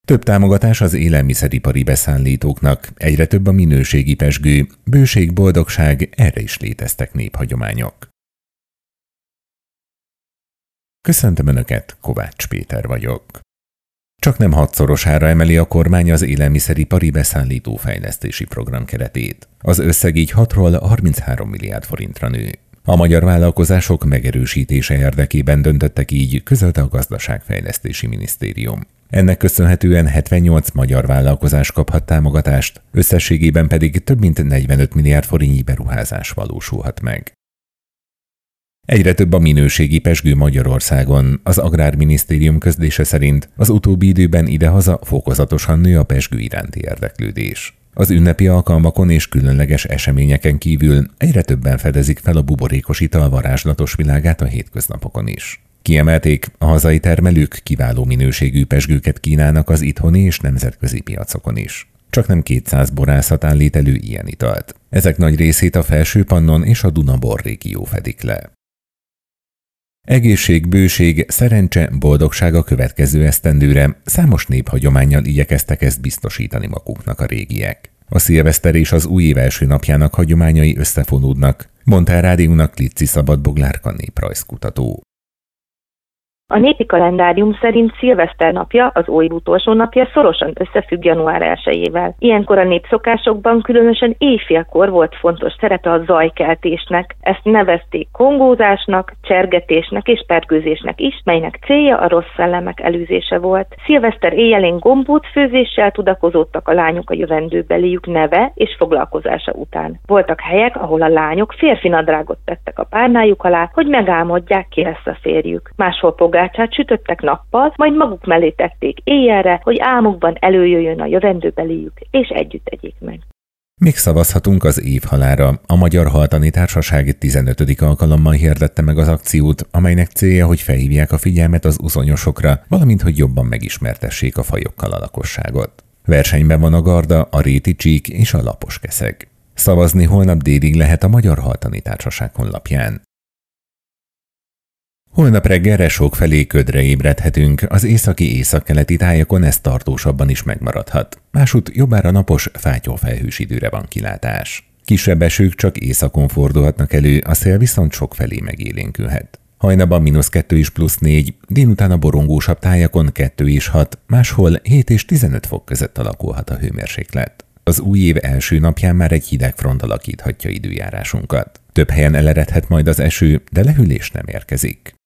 Több támogatás az élelmiszeripari beszállítóknak, egyre több a minőségi pezsgő, bőség, boldogság, erre is léteztek néphagyományok. Köszöntöm Önöket, Kovács Péter vagyok. Csaknem 6-szorosára emeli a kormány az élelmiszeripari beszállító fejlesztési program keretét. Az összeg így 6-ról 33 milliárd forintra nő. A magyar vállalkozások megerősítése érdekében döntöttek így, közölte a Gazdaságfejlesztési Minisztérium. Ennek köszönhetően 78 magyar vállalkozás kaphat támogatást, összességében pedig több mint 45 milliárd forintnyi beruházás valósulhat meg. Egyre több a minőségi pezsgő Magyarországon. Az Agrárminisztérium közlése szerint az utóbbi időben idehaza fokozatosan nő a pezsgő iránti érdeklődés. Az ünnepi alkalmakon és különleges eseményeken kívül egyre többen fedezik fel a buborékos ital varázslatos világát a hétköznapokon is. Kiemelték, a hazai termelők kiváló minőségű pezsgőket kínálnak az itthoni és nemzetközi piacokon is. Csaknem 200 borászat állít elő ilyen italt. Ezek nagy részét a Felső-Pannon és a Duna-bor régió fedik le. Egészség, bőség, szerencse, boldogság a következő esztendőre, számos néphagyománnyal igyekeztek ezt biztosítani maguknak a régiek. A szilveszter és az új év első napjának hagyományai összefonódnak, mondta a rádiónak Litci Szabadboglárka néprajzkutató. A népi kalendárium szerint szilveszter napja, az új év utolsó napja szorosan összefügg január 1-ével. Ilyenkor a népszokásokban különösen éjfélkor volt fontos szerepe a zajkeltésnek. Ezt nevezték kongózásnak, csergetésnek és pergőzésnek is, melynek célja a rossz szellemek elűzése volt. Szilveszter éjjelén gombóc főzéssel tudakozódtak a lányok a jövendőbeliük neve és foglalkozása után. Voltak helyek, ahol a lányok férfi nadrágot tettek a párnájuk alá, hogy megálmodják, ki lesz a férjük. Máshol pogácsát sütöttek nappal, majd maguk mellé tették éjjelre, hogy álmukban előjöjjön a jövendőbeliük, és együtt tegyék meg. Még szavazhatunk az évhalára. A Magyar Haltani Társaság 15. alkalommal hirdette meg az akciót, amelynek célja, hogy felhívják a figyelmet az uszonyosokra, valamint hogy jobban megismertessék a fajokkal a lakosságot. Versenyben van a garda, a réti csík és a lapos keszeg. Szavazni holnap délig lehet a Magyar Haltani Társaság honlapján. Holnap reggelre sokfelé ködre ébredhetünk, az északi-északkeleti tájakon ez tartósabban is megmaradhat. Másút jobbára napos, fátyolfelhős időre van kilátás. Kisebb esők csak északon fordulhatnak elő, a szél viszont sokfelé megélénkülhet. Hajnalban -2 és +4, délután a borongósabb tájakon 2 és 6, máshol 7 és 15 fok között alakulhat a hőmérséklet. Az új év első napján már egy hideg front alakíthatja időjárásunkat. Több helyen eleredhet majd az eső, de lehűlés nem érkezik.